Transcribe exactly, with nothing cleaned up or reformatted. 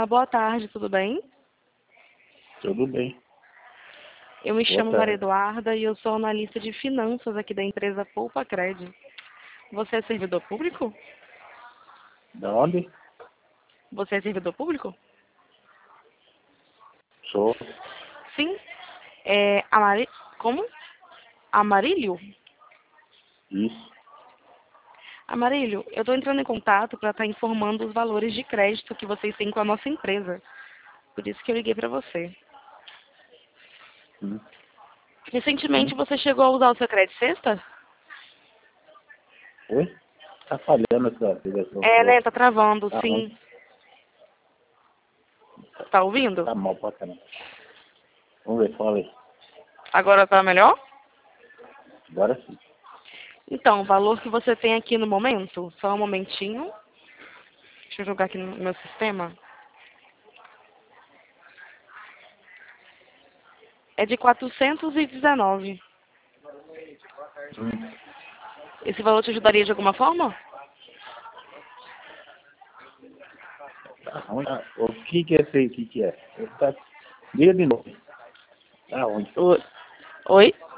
Olá, boa tarde, tudo bem? Tudo bem. Eu me Boa chamo tarde. Maria Eduarda e eu sou analista de finanças aqui da empresa Poupa Cred. Você é servidor público? Da onde? Você é servidor público? Sou. Sim. É Amari... Como? Amarílio? Isso. Amarílio, eu estou entrando em contato para estar informando os valores de crédito que vocês têm com a nossa empresa. Por isso que eu liguei para você. Hum. Recentemente Hum. você chegou a usar o seu crédito sexta? Oi? Tá falhando essa ligação É, sua. né? Tá travando, Tá ruim. sim. Tá ouvindo? Tá mal pra caramba. Vamos ver, fala aí. Agora tá melhor? Agora sim. Então, o valor que você tem aqui no momento, só um momentinho. Deixa eu jogar aqui no meu sistema. É de quatrocentos e dezenove. Hum. Esse valor te ajudaria de alguma forma? Tá ruim. Ah, o que que é esse aí? O que que é? Tá... Diga de novo. Tá ruim. O- Oi?